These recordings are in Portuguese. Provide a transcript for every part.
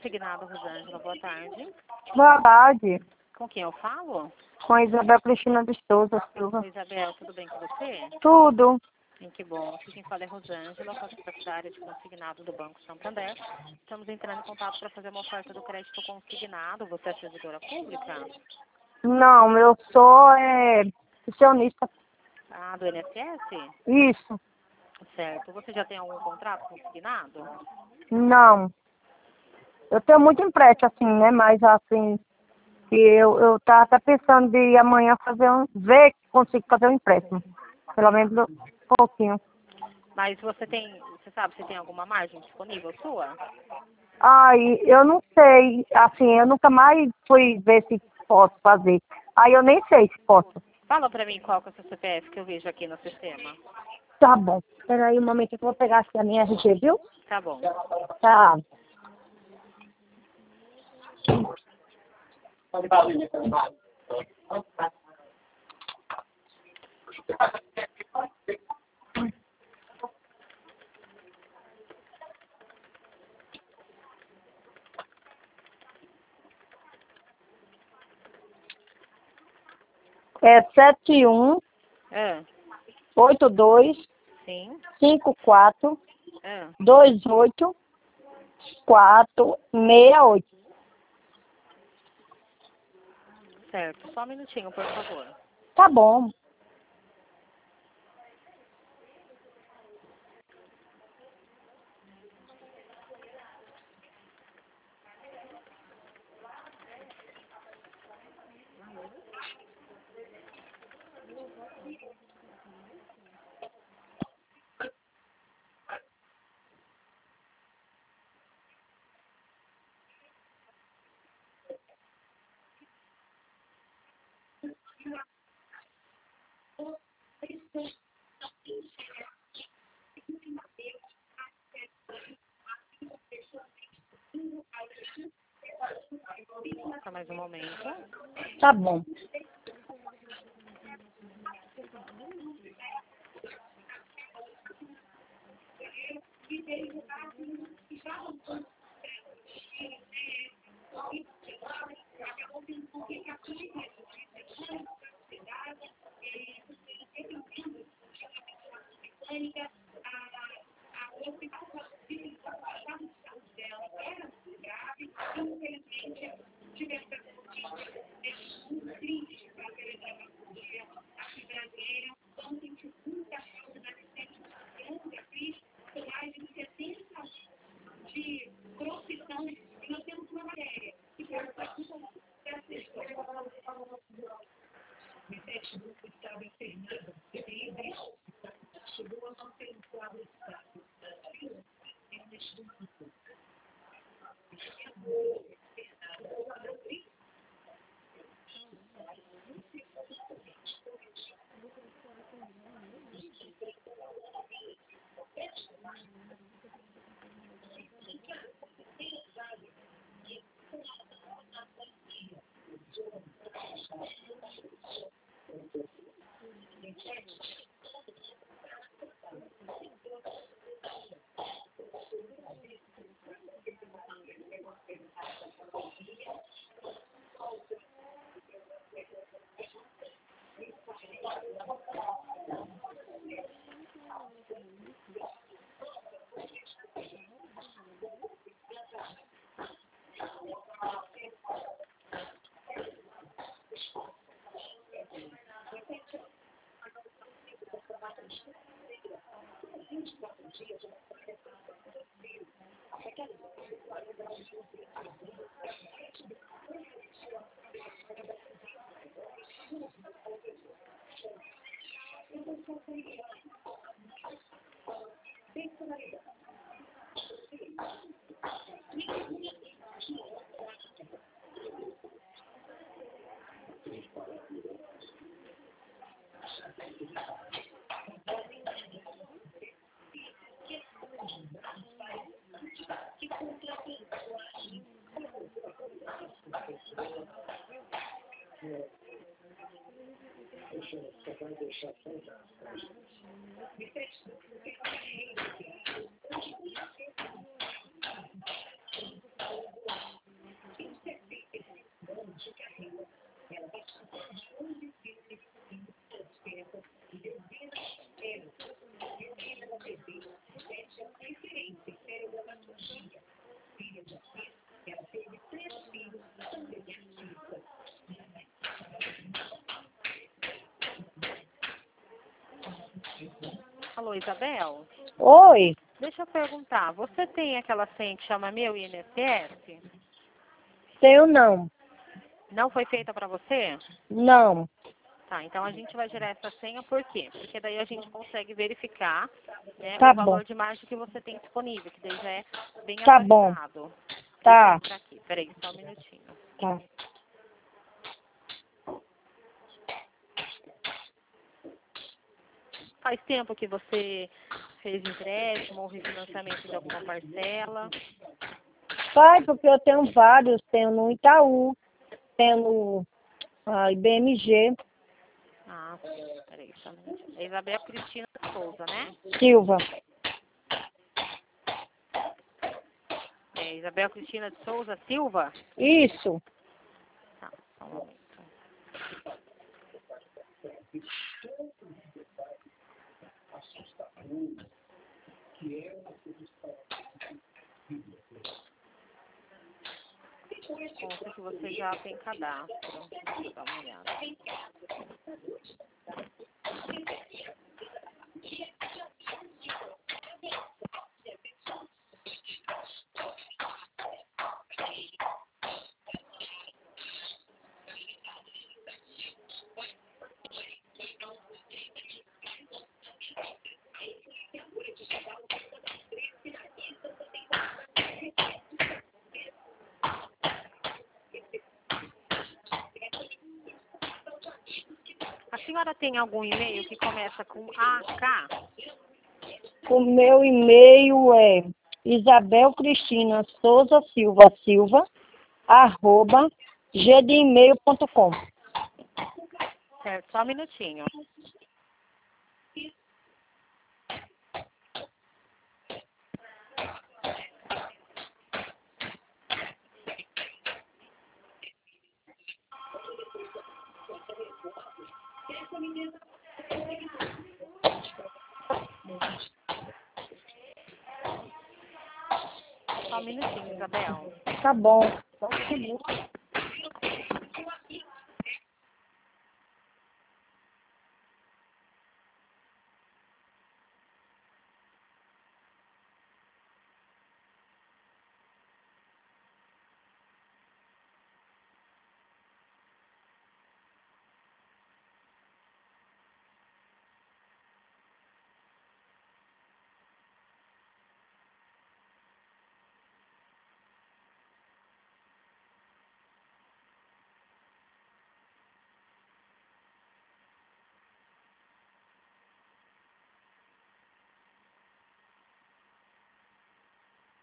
Consignado, Rosângela, boa tarde. Boa tarde. Com quem eu falo? Com a Isabel Cristina de Souza Silva. Oi, Isabel, tudo bem com você? Tudo. Sim, que bom. Aqui quem fala é Rosângela, sou secretária de consignado do Banco Santander. Estamos entrando em contato para fazer uma oferta do crédito consignado. Você é servidora pública? Não, eu sou pensionista. Ah, do INSS? Isso. Certo. Você já tem algum contrato consignado? Não. Eu tenho muito empréstimo, assim, né? Mas, assim, que eu tava até pensando de ir amanhã ver se consigo fazer um empréstimo. Pelo menos um pouquinho. Mas você sabe se tem alguma margem disponível sua? Aí, eu não sei. Assim, eu nunca mais fui ver se posso fazer. Aí eu nem sei se posso. Fala pra mim qual que é o seu CPF que eu vejo aqui no sistema. Tá bom. Espera aí um momento que eu vou pegar aqui a minha RG, viu? Tá bom. Tá. É 7182 Sim. 54 Ah. 28 468. Certo. Só um minutinho, por favor. Tá bom. Só mais um momento. Tá bom. Alô, Isabel? Oi? Deixa eu perguntar, você tem aquela senha que chama Meu INSS? Tenho não. Não foi feita para você? Não. Tá, então a gente vai gerar essa senha por quê? Porque daí a gente consegue verificar, né, Tá o bom. valor de margem que você tem disponível, que daí já é bem Tá bom. avaliado. Deixa eu Tá. entrar aqui, peraí, só um minutinho. Tá. Faz tempo que você fez empréstimo ou refinanciamento de alguma parcela? Pai, porque eu tenho vários. Tenho no Itaú, tenho no IBMG, Ah, sim, peraí, só um minutinho. É Isabel Cristina Souza, né? Silva. É Isabel Cristina de Souza Silva? Isso. Tá, só um momento. Consta que você já tem cadastro. Deixa eu dar uma olhada. A senhora tem algum e-mail que começa com AK? O meu e-mail é Isabel Cristina Souza Silva Silva, @gmail.com. Certo, só um minutinho. Só um minutinho, Isabel. Tá bom.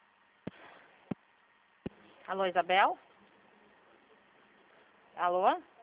Alô, Isabel? Alô?